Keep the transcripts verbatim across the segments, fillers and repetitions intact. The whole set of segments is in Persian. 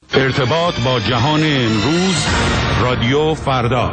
ارتباط با جهان امروز، رادیو فردا.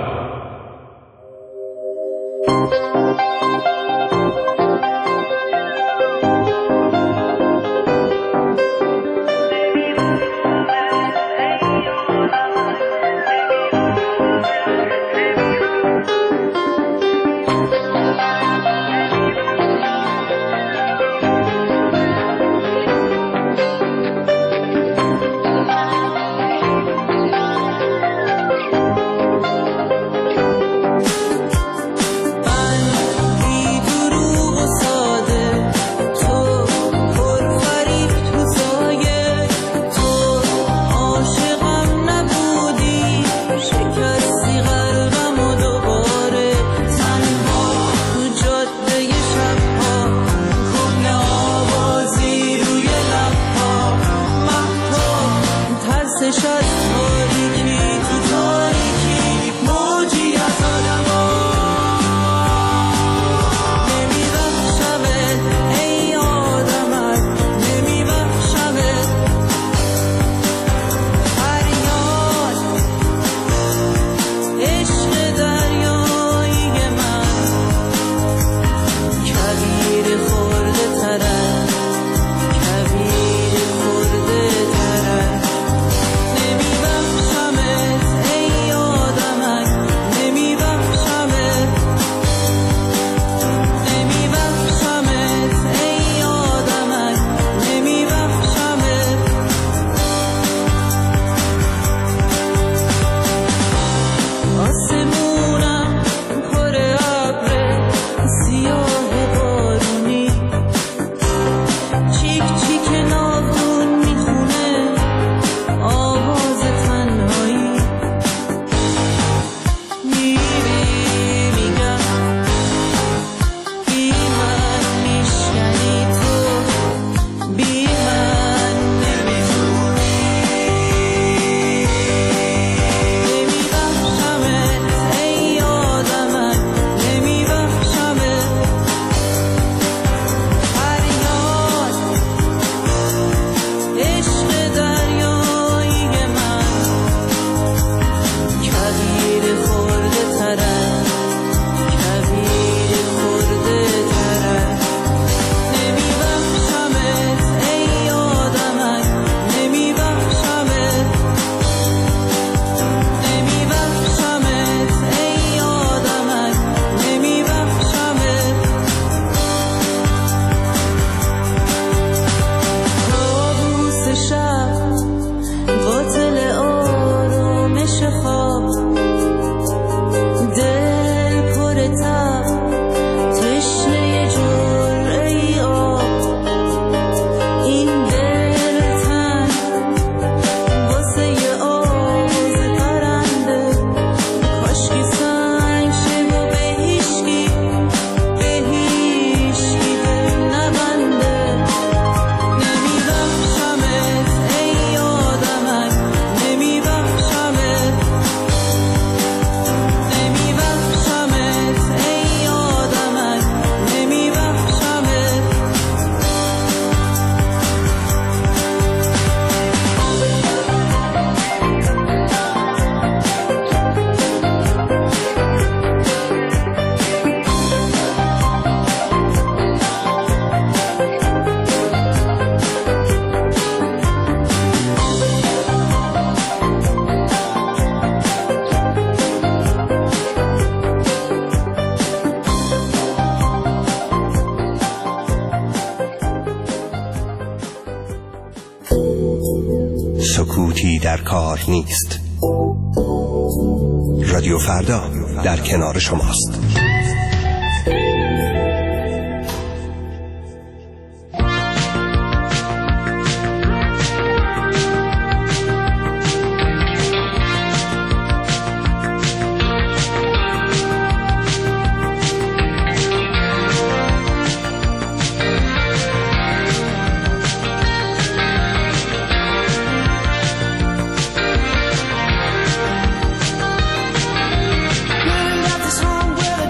سکوتی در کار نیست. رادیو فردا در کنار شماست. This home where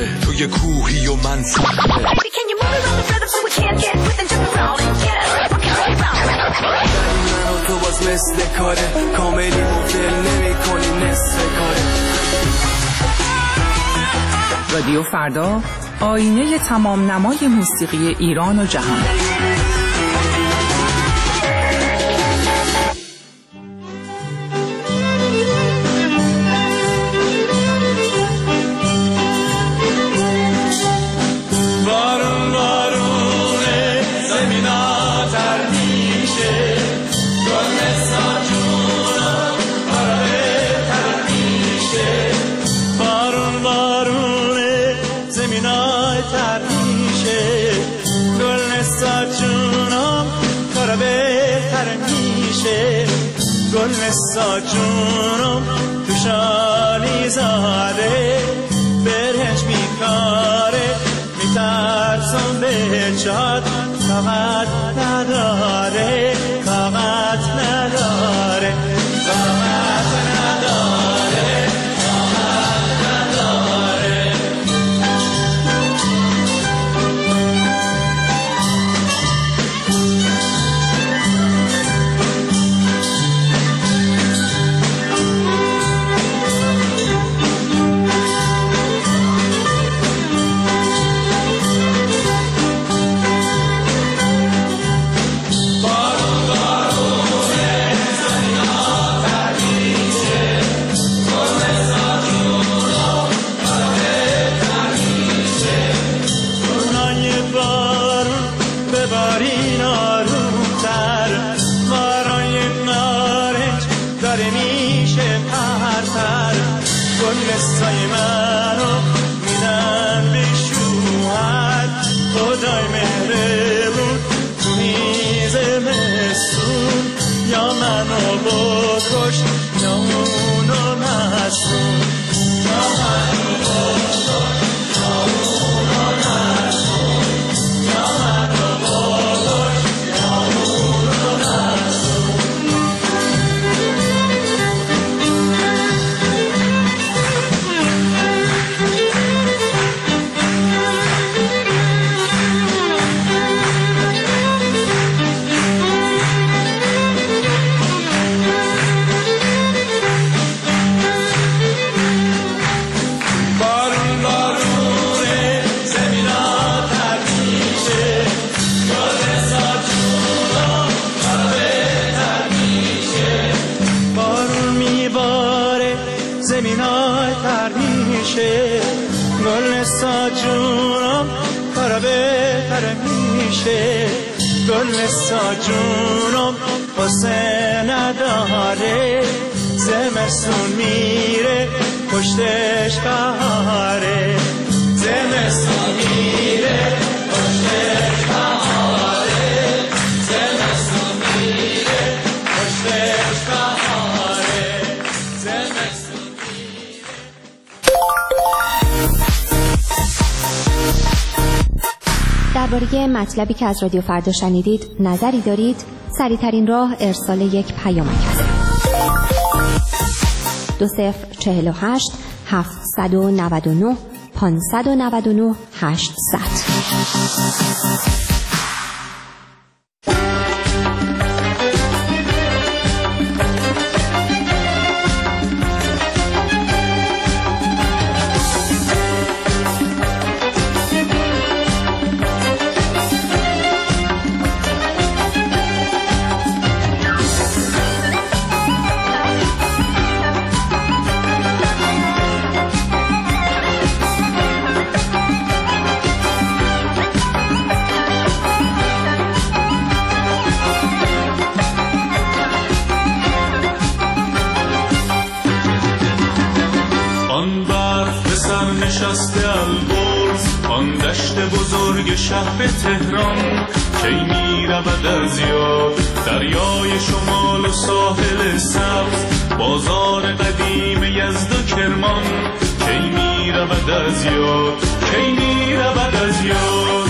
توی کوهی و من صخره. تو باز مثل کاره کاملی مفل نمی کنی نصف کاره. رادیو فردا، آینه تمام نمای موسیقی ایران و جهان. گل ساجونم تو شالی زاده برهش میکاره میترسم به چاد طاقت نداره طاقت نداره طاقت نداره طاقت نداره. گل ساجونم واسه نداره زمستون میره پشتش بهاره زمستون میره پشتش بهاره زمستون میره پشتش بهاره زمستون میره. درباره مطلبی که از رادیو فردا شنیدید نظری دارید؟ سریع‌ترین راه ارسال یک پیامک است. دو صفر چهل و هشت هفتصد و نود و نه پانصد و نود و نه هشتصد. شهر تهران کی میرود از یاد دریای شمال و ساحل سبز بازار قدیم یزد و کرمان کی میرود از یاد کی میرود از یاد.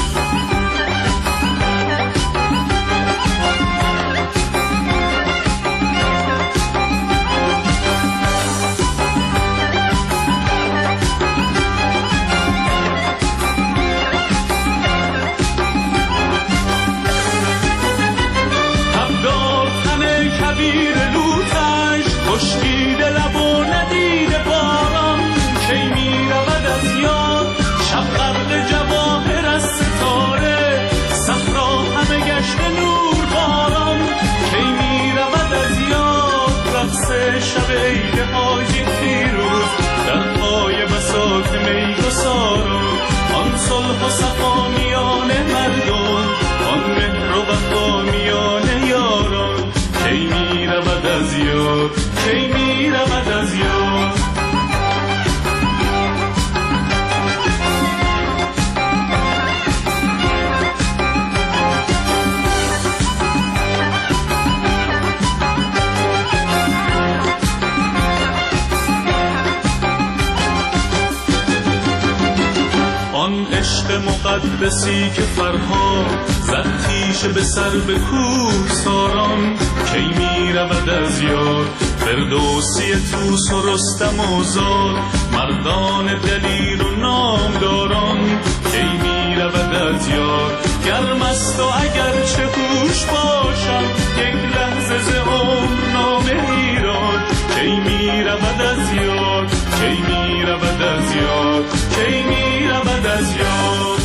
آن عشق مقدسی که فرهاد زد تیشه به سر به کوه ساران. کی می رود از یاد فردوسی طوس و رستم و زال، مردان دلیر و نامداران. کی می رود از یاد گرم است و اگر چه هوش باشم، یک لحظه ز عمر نامه ایران. کی می رود از یاد، کی می رود از یاد، کی می رود از یاد.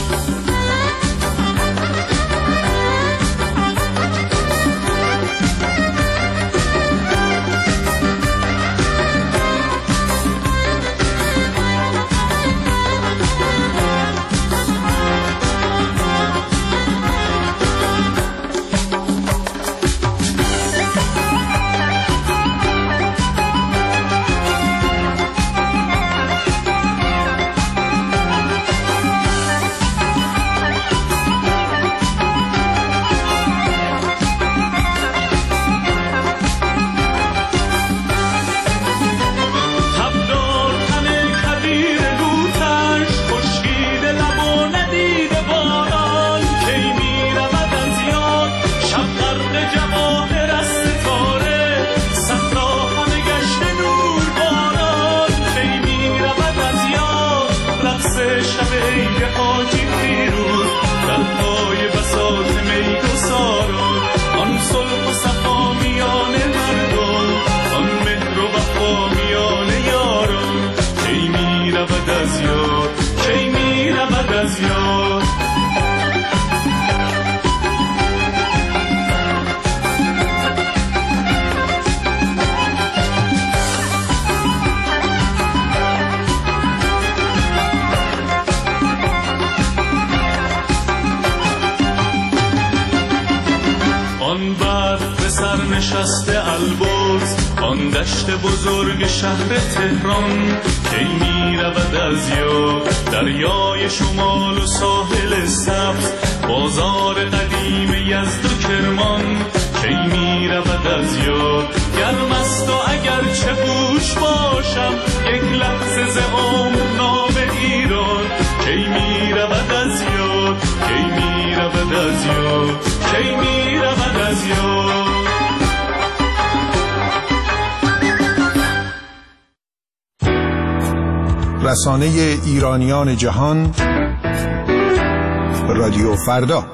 آن دشت بزرگ شهر تهران. کی می رود از یاد دریای شمال و ساحل سبز، بازار قدیم یزد و کرمان. کی می رود از یاد گرم است و اگر چه هوش باشم، یک لحظه ز عمر نام ایران. کی می رود از یاد، کی می رود از یاد، کی می رود از یاد. رسانه ایرانیان جهان، رادیو فردا.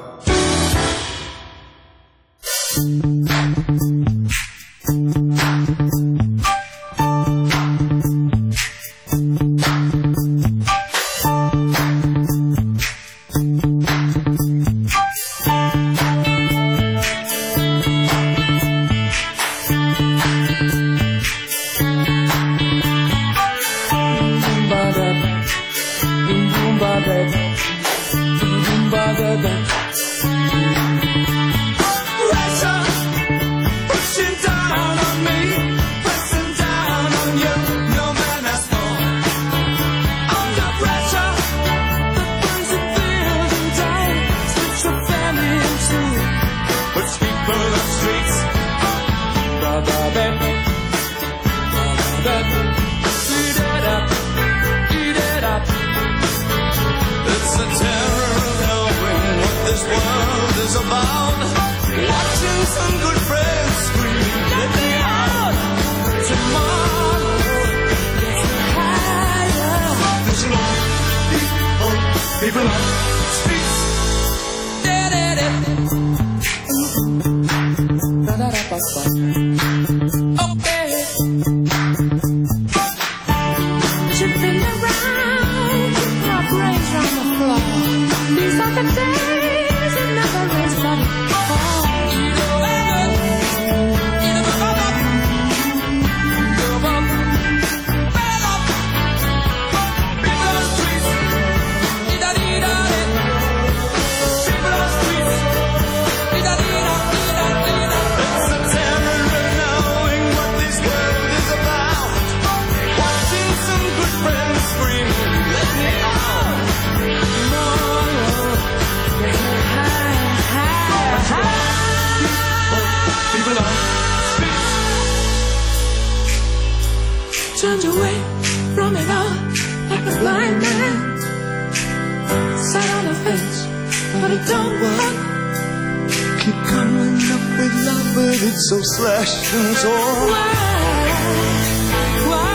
Turned away from it all like a blind man. ends, but it don't work. Keep coming up with love, but it's so slashed and torn. Why? Why?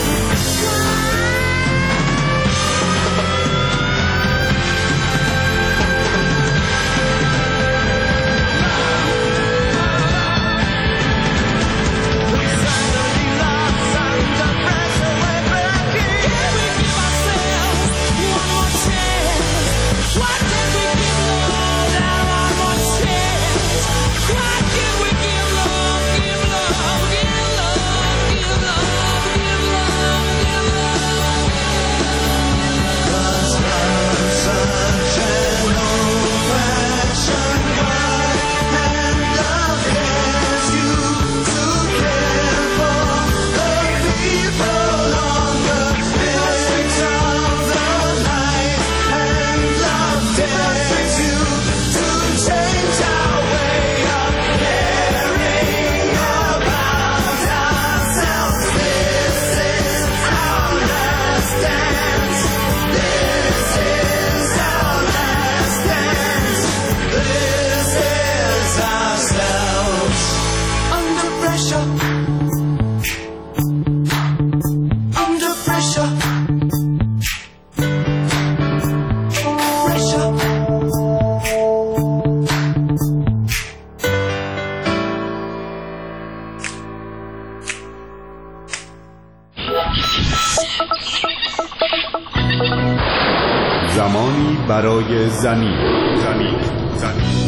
زمانی برای زمین زمین زمین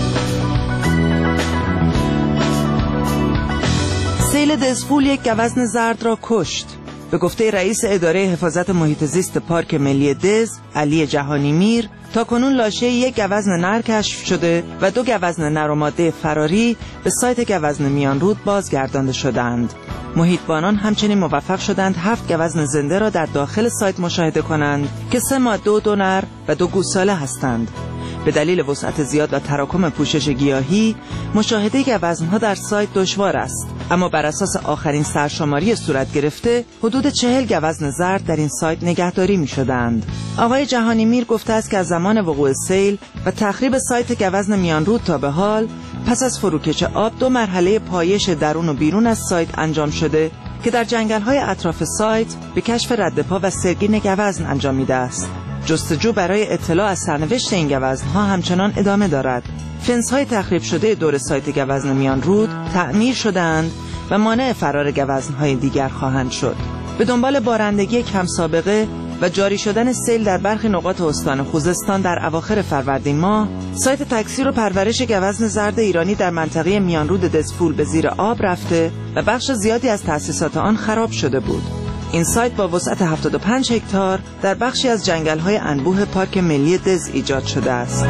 سیل دزفول یک گوزن زرد را کشت. به گفته رئیس اداره حفاظت محیط زیست پارک ملی دز، علی جهانی میر، تا کنون لاشه یک گوزن نر کشف شده و دو گوزن نر و ماده فراری به سایت گوزن میانرود بازگردانده شدند. محیطبانان همچنین موفق شدند هفت گوزن زنده را در داخل سایت مشاهده کنند که سه ماده و دو نر و دو گوساله هستند. به دلیل وسعت زیاد و تراکم پوشش گیاهی، مشاهده گوزن‌ها در سایت دشوار است، اما بر اساس آخرین سرشماری صورت گرفته، حدود چهل گوزن زرد در این سایت نگهداری می‌شدند. آقای جهانی میر گفته است که از زمان وقوع سیل و تخریب سایت گوزن میانرود تا به حال، پس از فروکش آب دو مرحله پایش درون و بیرون از سایت انجام شده که در جنگل‌های اطراف سایت به کشف ردپا و سرگین گوزن انجامیده است. جستجو برای اطلاع از سرنوشت این گوزن‌ها همچنان ادامه دارد. فنس‌های تخریب شده دور سایت گوزن میانرود تعمیر شدند و مانع فرار گوزن‌های دیگر خواهند شد. به دنبال بارندگی کم سابقه و جاری شدن سیل در برخی نقاط استان خوزستان در اواخر فروردین ماه، سایت تکثیر و پرورش گوزن زرد ایرانی در منطقه میانرود دزفول به زیر آب رفته و بخش زیادی از تأسیسات آن خراب شده بود. این سایت با وسعت هفتاد و پنج هکتار در بخشی از جنگل‌های انبوه پارک ملی دز ایجاد شده است.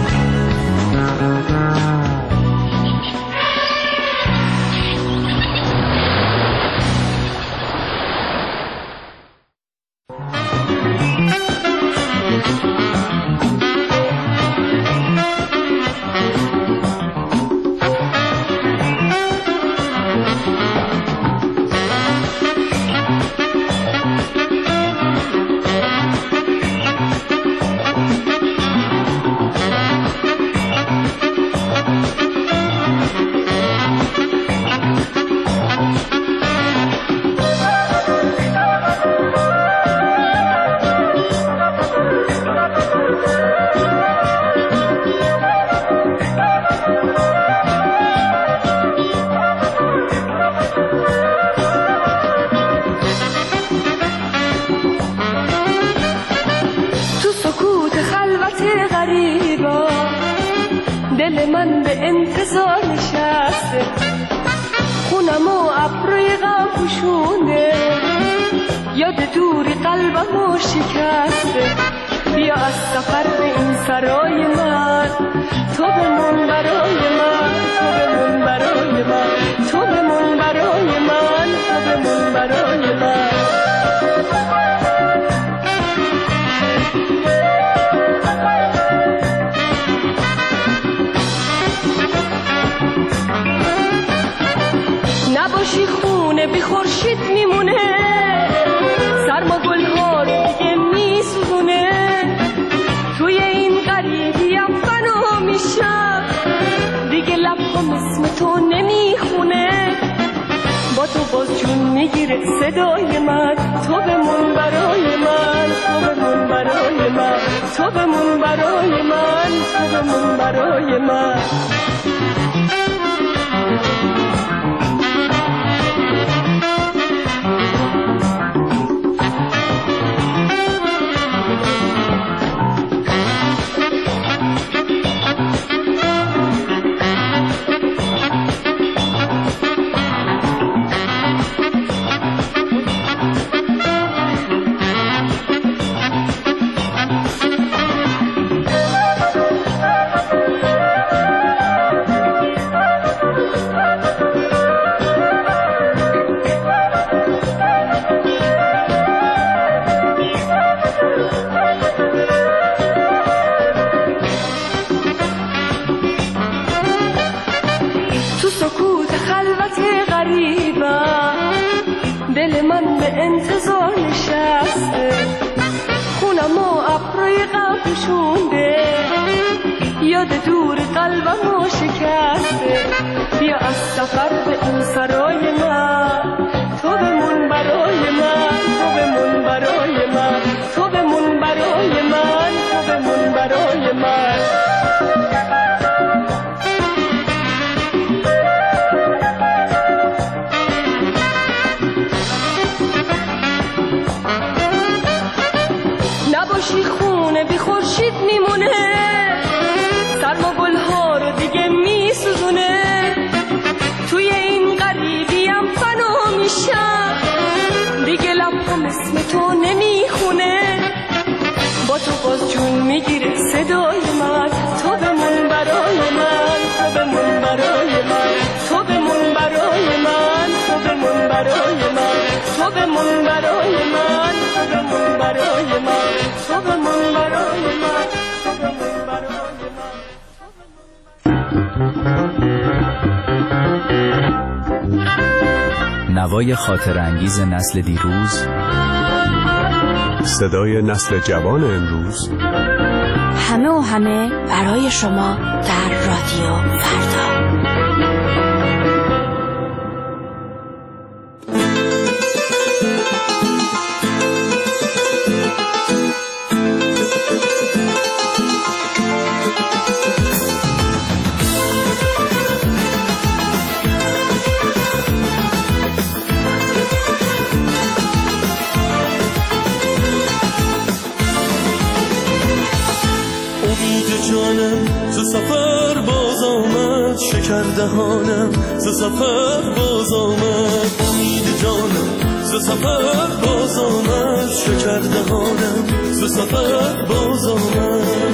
دل من به انتظار نشسته، خونم و ابروی غم پوشونده، یاد دوری قلبمو شکسته. بیا از سفر به این سرای من، تو بمون برای من، تو بمون برای من، تو بمون برای من، تو بمون برای من. نباشی خونه بی خورشید میمونه، سرما گلها رو دیگه میسوزونه. توی این غریبیم میشم، دیگه لبم اسم تو نمیخونه، با تو باز جون میگیره صدای من، تو بمون برای من، تو بمون برای من، تو بمون برای من، تو بمون برای من. دل من به انتظار نشسته، خونم و ابروی غم پوشونده، یاد دور قلبم و شکسته. بیا از سفر به این سرای من، تو بمون برای من، تو بمون برای من، تو بمون برای من، تو بمون برای من. نباشی خونه بی خورشید میمونه، سرما گلها رو دیگه میسوزونه، توی این غریبیم فنا میشم، دیگه لبم اسم تو نمیخونه، با تو باز جون میگیره صدای من، تو بمون برای من، تو بمون برای من، تو بمون برای من، تو بمون برای من، تو بمون برای من، تو بمون برای من، تو بمون برای من، تو بمون برای من. نوای خاطر انگیز نسل دیروز، صدای نسل جوان امروز، همه و همه برای شما در رادیو فردا. سفر باز آمد، شکر دهانم ز سفر باز آمد، امید جانم ز سفر باز آمد، شکر دهانم ز سفر باز آمد.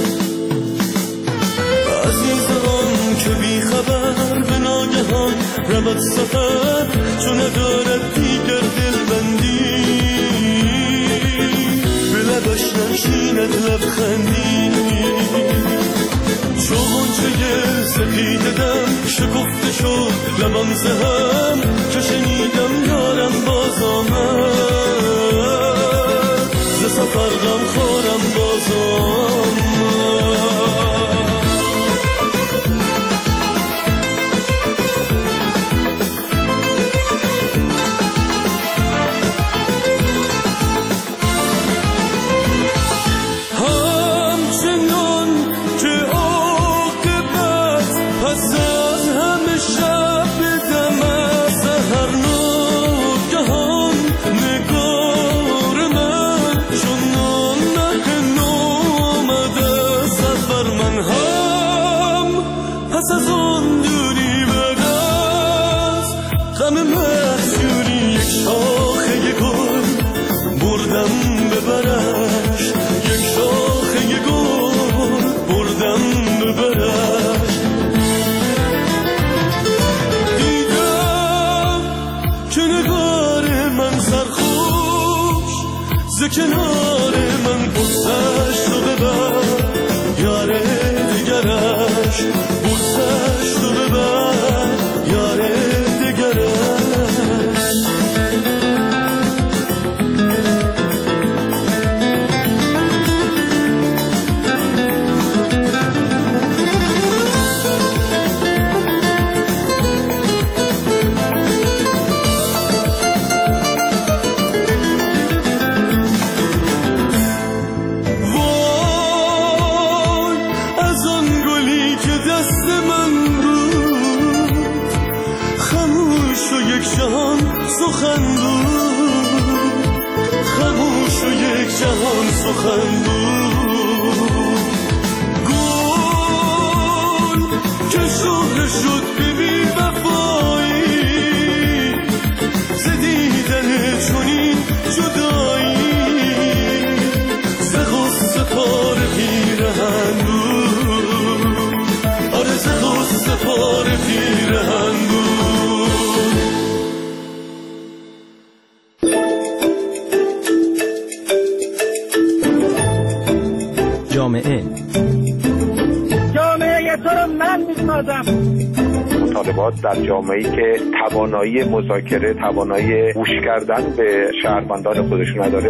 عزیزان که بی خبر به ناگهان رود سفر، چون ندارد دیگر دلبندی، به لبش نشیند لبخندی، چون چه سپیده دم شکفته شد لبم زهم، که شنیدم یارم باز آمد، ز سفر غم خورم باز آمد. کنار من بوسش تو ببر، یار دیگرش بوسش تو ببر، یار دیگرش. خندون گل که شهره شد ببی وفایی زدیدن چونین جدایی زغست پار پیرهندون آره زغست پار پیرهندون. جامعه جامعه تو رو من میسازم. مطالبات در جامعه‌ای که توانایی مذاکره، توانایی گوش کردن به شهروندان خودش نداره.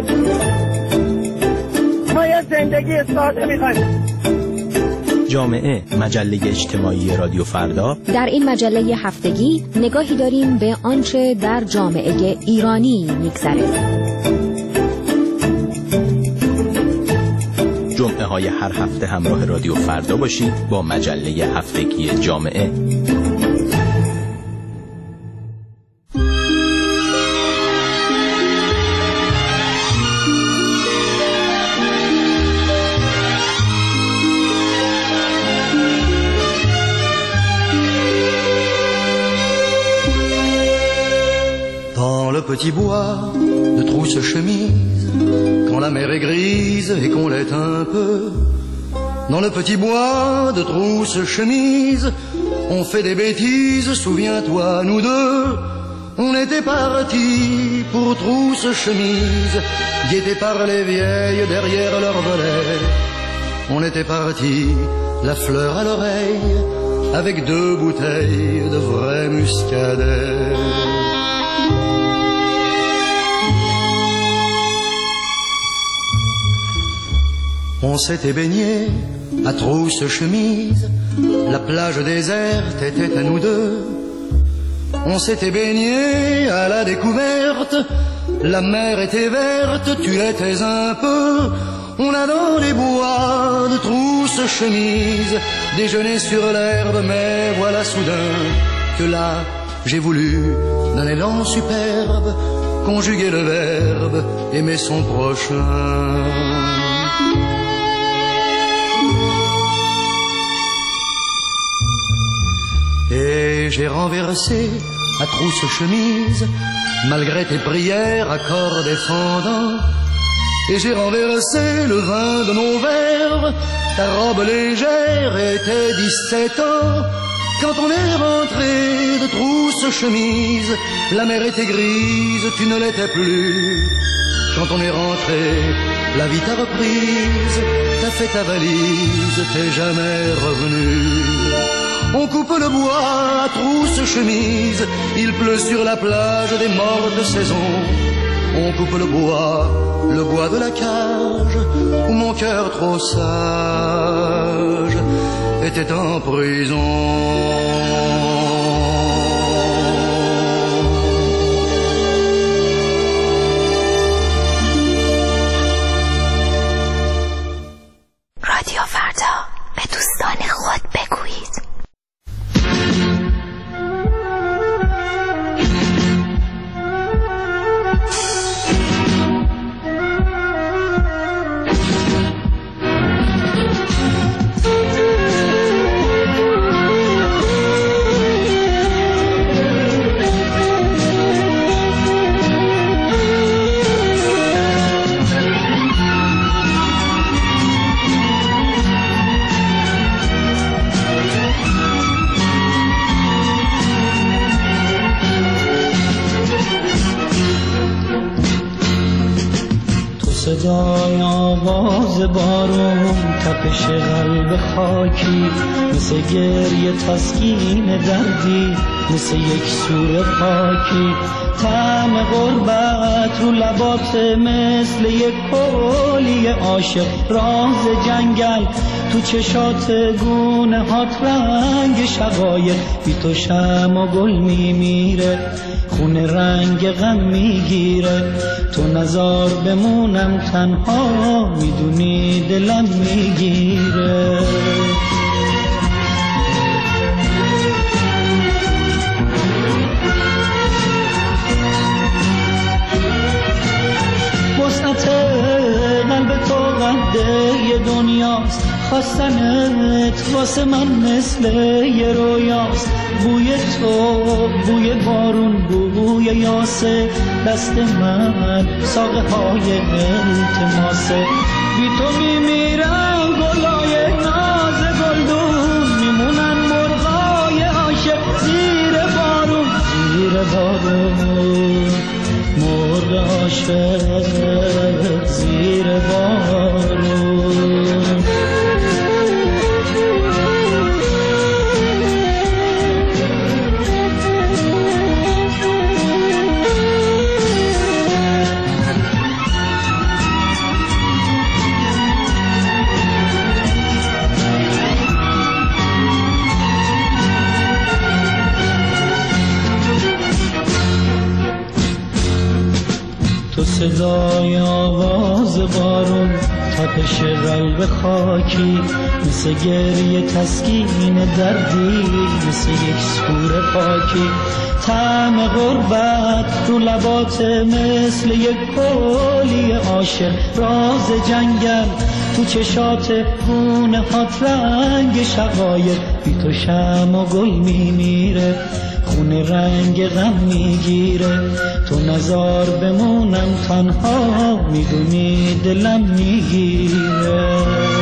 ما یه زندگی ساده می‌خوایم. جامعه، مجله اجتماعی رادیو فردا. در این مجله هفتگی نگاهی داریم به آنچه در جامعه ایرانی می‌گذره. جمعه های هر هفته همراه رادیو فردا باشید با مجله هفتگی جامعه. Dans le petit bois de trousse-chemise, quand la mer est grise et qu'on l'est un peu, dans le petit bois de trousse-chemise, on fait des bêtises, souviens-toi, nous deux, on était partis pour trousse-chemise, guettés par les vieilles derrière leur volet. On était partis, la fleur à l'oreille, avec deux bouteilles de vrai muscadet. On s'était baigné à trousse-chemise, la plage déserte était à nous deux. On s'était baigné à la découverte, la mer était verte, tu l'étais un peu. On a dans les bois de trousse-chemise déjeuné sur l'herbe, mais voilà soudain que là j'ai voulu d'un élan superbe conjuguer le verbe aimer son prochain. Et j'ai renversé à trousse-chemise, malgré tes prières à corps défendant. Et j'ai renversé le vin de nos verres, ta robe légère était dix-sept ans. Quand on est rentré de trousse-chemise, la mer était grise, tu ne l'étais plus. Quand on est rentré, la vie t'a reprise, t'as fait ta valise, t'es jamais revenu. On coupe le bois à trousse-chemise, il pleut sur la plage des mortes saisons. On coupe le bois, le bois de la cage, où mon cœur trop sage était en prison. رادیو فردا، به دوستان خود بگویید. صدای آواز بارون، تپش قلب خاکی، مثل گریه تسکین دردی، مثل یک سور پاکی. طعم غربت رو لبات مثل یک کولی عاشق، راز جنگل تو چشات گونه هات، رنگ شقایق بی تو شم و گل میمیره، خونه رنگ غم میگیره. تو نزار بمونم تنها، میدونی دلم میگیره. وسعت قلب تو خواستنت واسه من مثل یه رویاست، بوی تو بوی بارون بوی یاسه، دست من ساقه های التماسه، بی تو میمیرم گلای ناز گلدون، میمونن مرغای عاشق زیر بارون، زیر بارون مرغ عاشق زیر بارون. صدای آواز بارون، تپش قلب خاکی، مثل گریه تسکین دردی، مثل یک سور پاکی، طعم غربت رو لبات مثل یک کلی عاشق، راز جنگل تو چشات خونه هات، رنگ شقایق، بی تو شمع و گل میمیره، خونه رنگ غم میگیره، تو نزار بمونم تنها، میدونی دلم میگیره.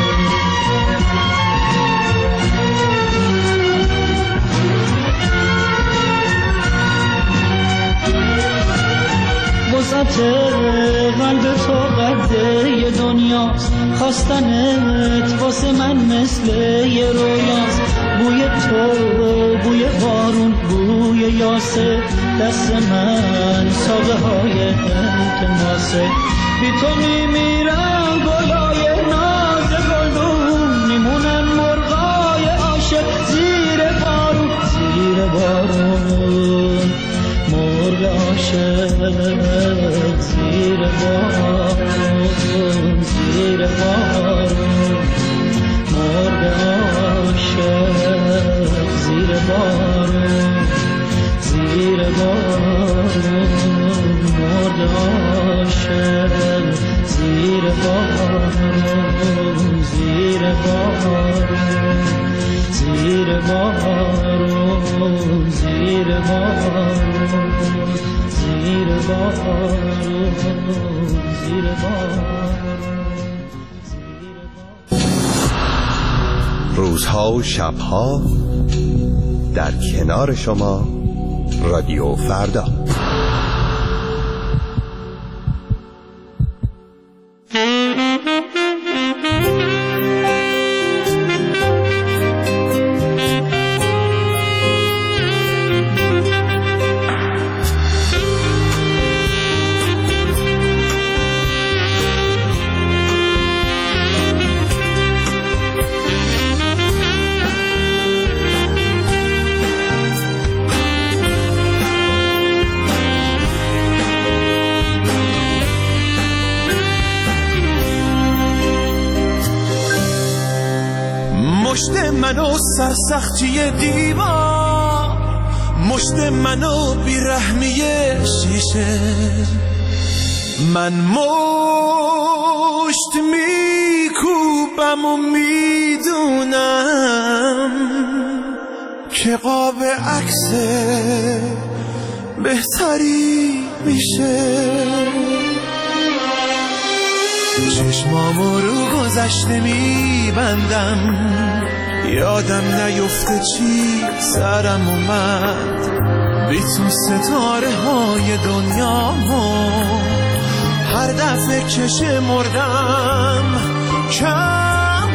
وسط قلب تو قده یه دنیاست، خواستنت واسه من مثل یه رویاست، بوی تو بوی بارون بوی یاسه، دست من ساقه های التماسه، بی تو میمیرم گلای ناز گلدون، میمونن مرغای عاشق زیر بارون، زیر بارون مرغ عاشق زیر بارون، زیر بارون مرغ عاشق زیر بارون، زیر بارون مرغ عاشق زیر بارون، زیر بارون زیر بارون، زیر بارون زیر بارون زیر بارون. روزها و شبها در کنار شما رادیو فردا. مشت منو سرسختی دیوار، مشت منو بیرحمی شیشه، من مشت میکوبم و میدونم که قاب عکس بهتری میشه، چشمامو رو گذشته میبندم، یادم نیفته چی سرم اومد، بی تو ستاره های دنیامو هر دفعه که شمردم کم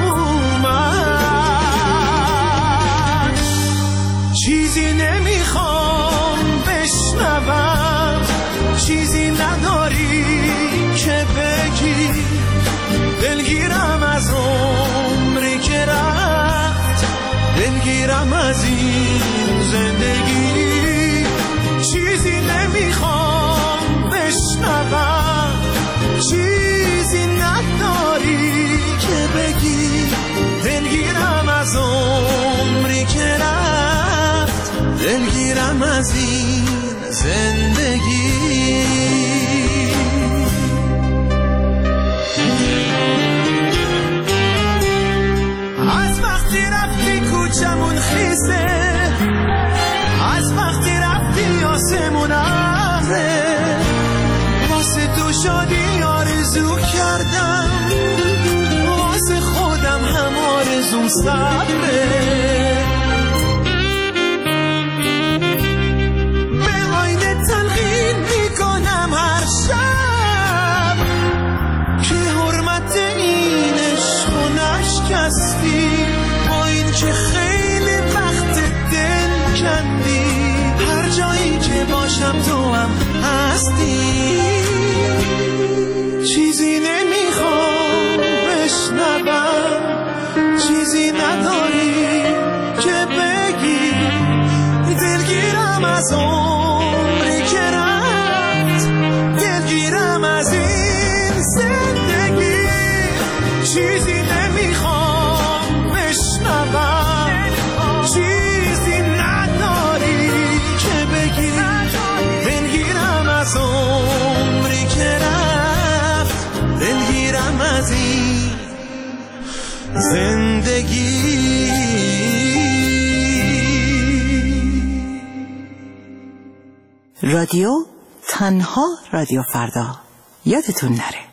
اومد، چیزی نمیخوام بشنوم، چیزی نداری که بگی، دلگیرم از عمری که رفت، دلگیرم از این زندگی، چیزی نمیخوام بشنوم، چیزی نداری که بگی، دلگیرم از عمری که رفت، دلگیرم از این زندگی. وقتی رفتی کوچمون خیسه، از وقتی رفتی آسمون ابره، واسه تو شادی آرزو کردم، واسه خودم هم آرزوم صبره. به آینه تلقین میکنم هر شب که حرمت این عشق و نشکستی، با این که خیلی وقت دل کندی، هر جایی که باشم تو هم هستی. چیزی نمیخوام بشنوم، چیزی نداری که بگی، دلگیرم از عمری که رفت، دلگیرم از این زندگی. چیزی نمیخوام بشنوم، چیزی نداری که بگی، دلگیرم از عمری که رفت، دلگیرم از این زندگی. رادیو تنها رادیو فردا، یادتون نره.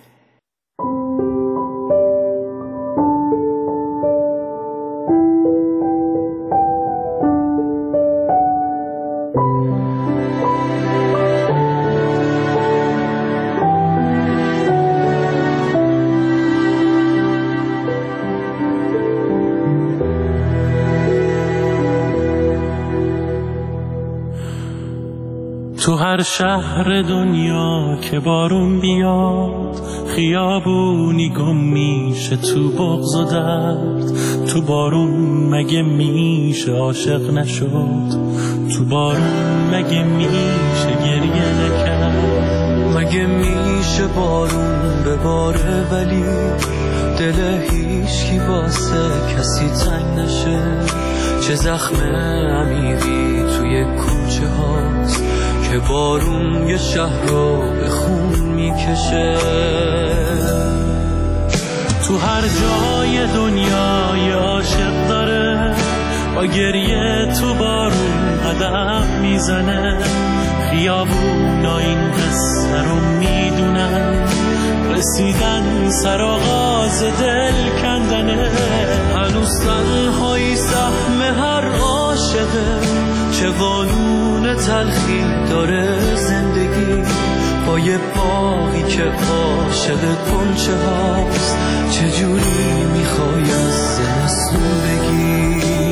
تو هر شهر دنیا که بارون بیاد، خیابونی گم میشه تو بغض و درد. تو بارون مگه میشه عاشق نشد؟ تو بارون مگه میشه گریه نکرد؟ مگه میشه بارون بباره ولی دل هیچکی واسه کسی تنگ نشه؟ چه زخم عمیقی توی کوچه هاست که بارون یه شهر رو به خون میکشه. تو هر جای دنیا یه عاشق داره، با گریه تو بارون قدم میزنه. خیابونا این قصه رو میدونن، رسیدن سر آغاز دل کندنه. هنوز تنهایی سهم هر عاشقه، چه قانون تلخی داره زندگی. با یه باقی که عاشقت غنچه هاست، چجوری میخوای از زمستون بگی؟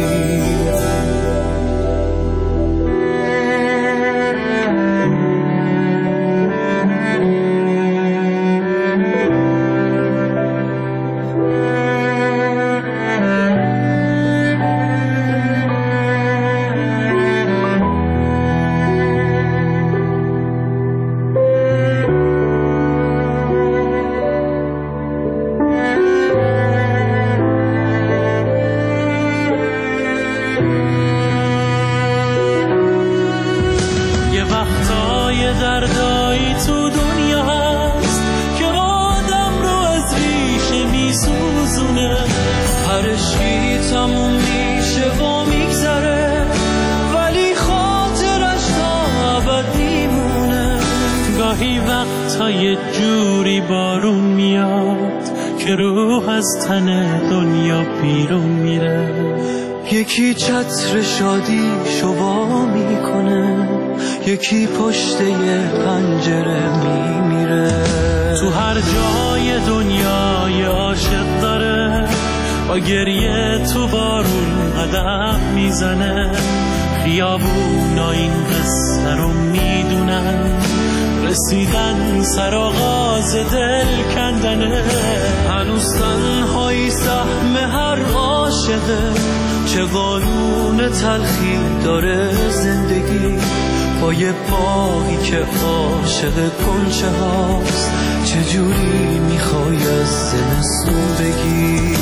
یه جوری بارون میاد که روح از تن دنیا بیرون میره. یکی چتر شادی شوا میکنه، یکی پشت یه پنجره میمیره. تو هر جای دنیا یه عاشق داره، با گریه تو بارون قدم میزنه. خیابونا این قصه رو میدونن، رسیدن سر آغاز دل کندنه. هنوز تنهایی سهم هر عاشقه، چه قانون تلخی داره زندگی. با یه باقی که عاشق غنچه هاست، چجوری میخوای از زمستون بگی؟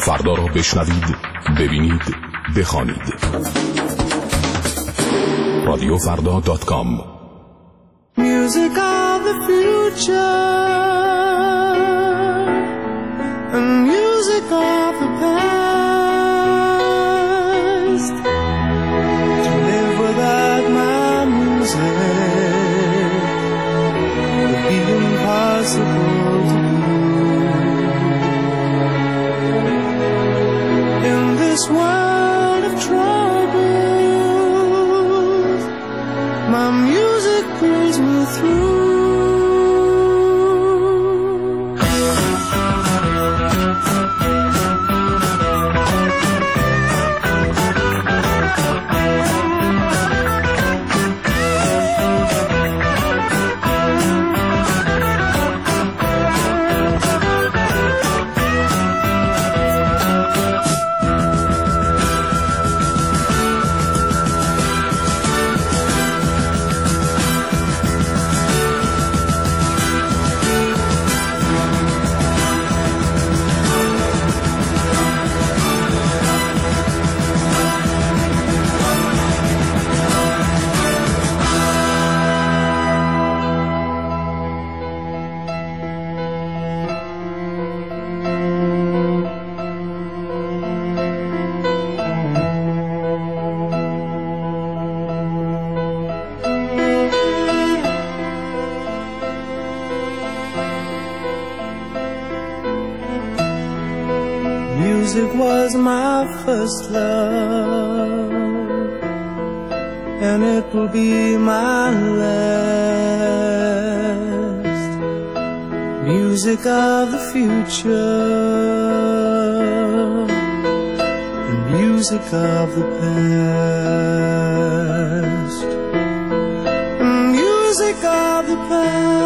فردا را بشنوید، ببینید، بخوانید. رادیو فردا دات کام. Music of the future and music of the past. To live without my music would be impossible to do. In this world of troubles, my music pulls me through. Music was my first love, and it will be my last. Music of the future, and music of the past, and music of the past.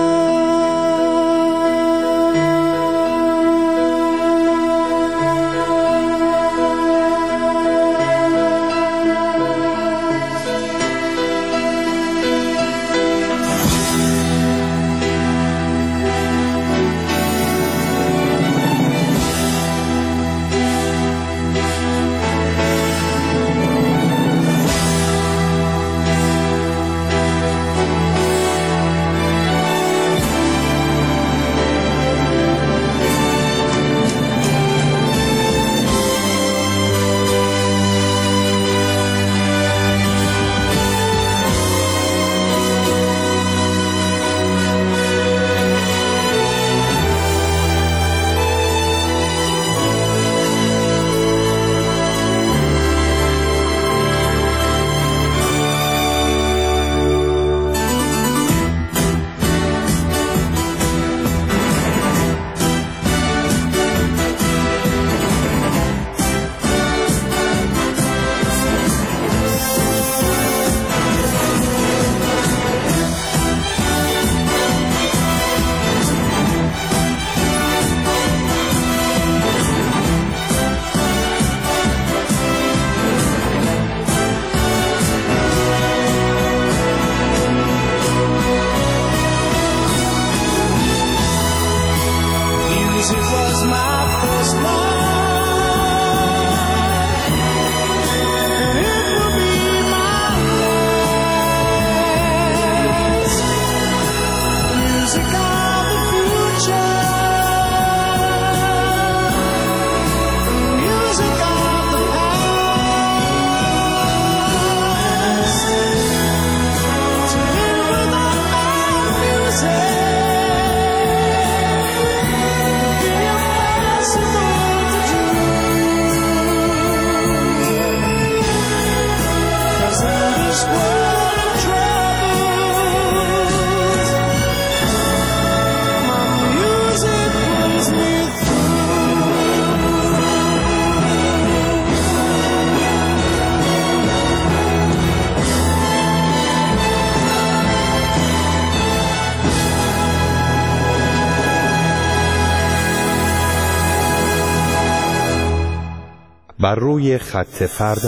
بر روی خط فردا.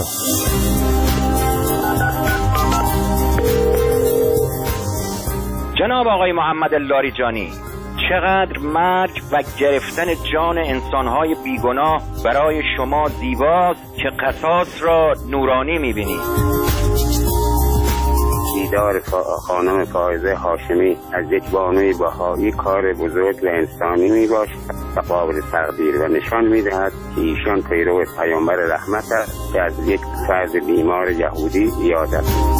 جناب آقای محمد لاریجانی، چقدر مرگ و گرفتن جان انسانهای بیگناه برای شما زیباست که قصاص را نورانی می‌بینید. دیدار خانم فائزه هاشمی از یک بانوی بهایی کار بزرگ و انسانی می باشد و قابل تقدیر و نشان می دهد که ایشان پیرو پیامبر رحمت است که از یک فرد بیمار یهودی زیاد است.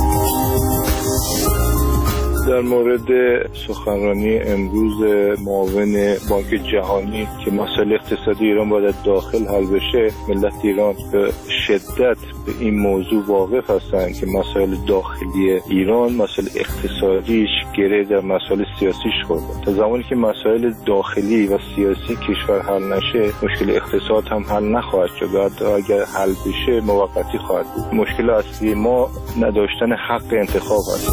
در مورد سخنرانی امروز معاون بانک جهانی که مسائل اقتصادی ایران باید داخل حل بشه، ملت ایران به شدت به این موضوع واقف هستند که مسائل داخلی ایران، مسائل اقتصادیش گره در مسائل سیاسیش خورده. تا زمانی که مسائل داخلی و سیاسی کشور حل نشه، مشکل اقتصاد هم حل نخواهد شد. اگر حل بشه موقتی خواهد بود. مشکل اصلی ما نداشتن حق انتخاب است.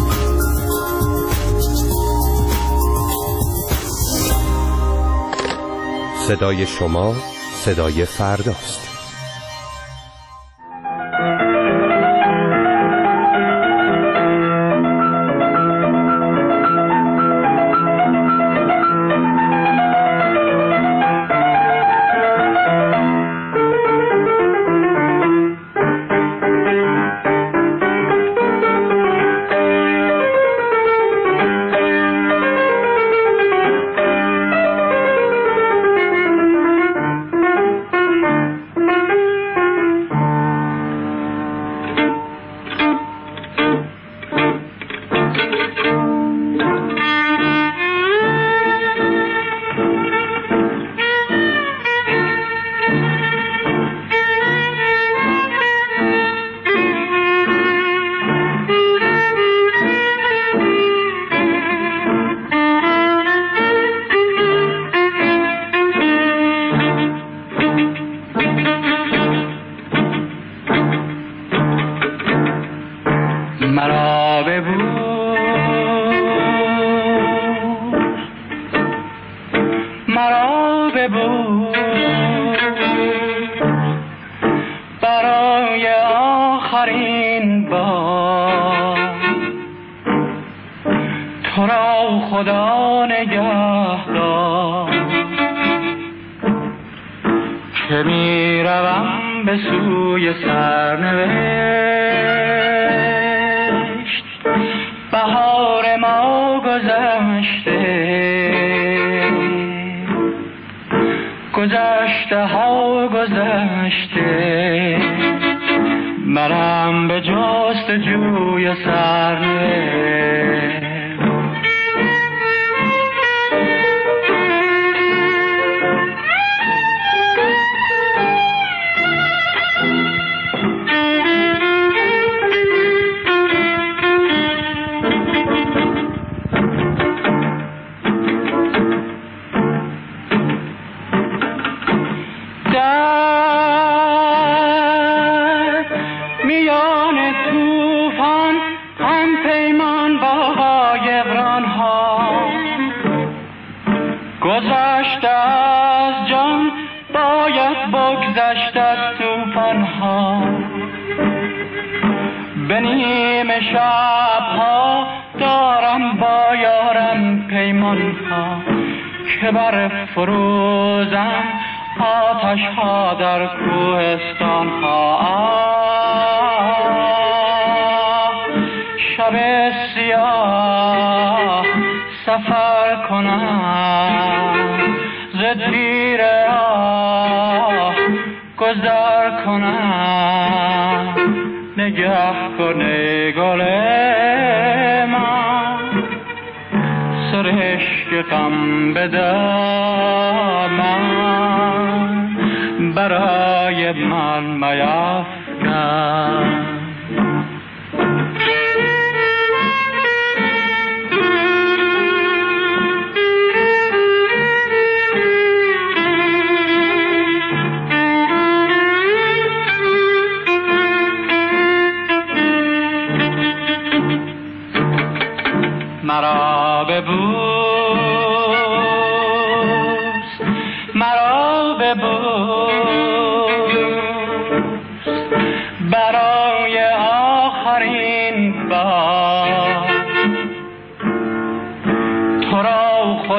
صدای شما صدای فرداست.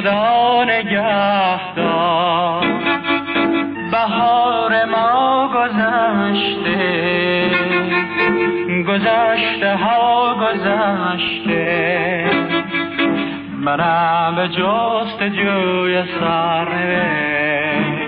خدا نگهدار. بهار ما گذشته، گذشته ها گذشته، منم به جست جوی سرنوشت.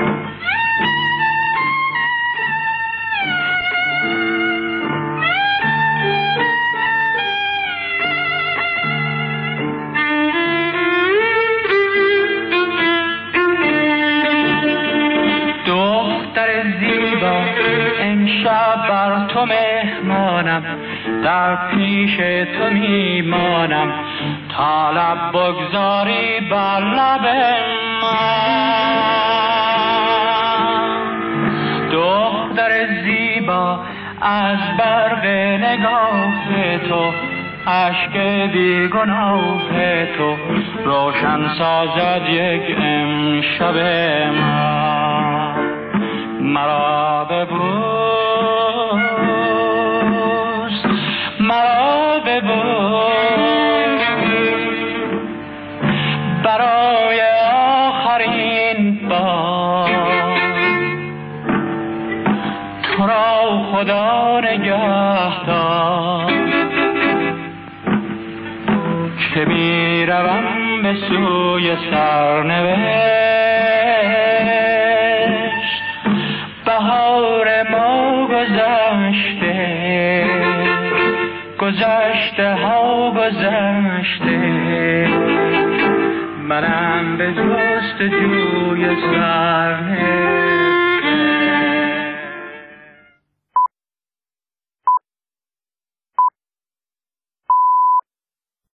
دختر زیبا امشب بر تو مهمانم، در پیش تو میمانم تا لب بگذاری بر لب من. دختر زیبا از برق نگاه تو، اشک بیگناه تو روشن سازد یک امشب من. مرا ببوس، مرا ببوس، برای آخرین بار. تو را خدا نگهدار که می روم به سوی سرنوشت. بهار ما گذشته، گذشته ها گذشته، منم به جست جوی سرنوشت.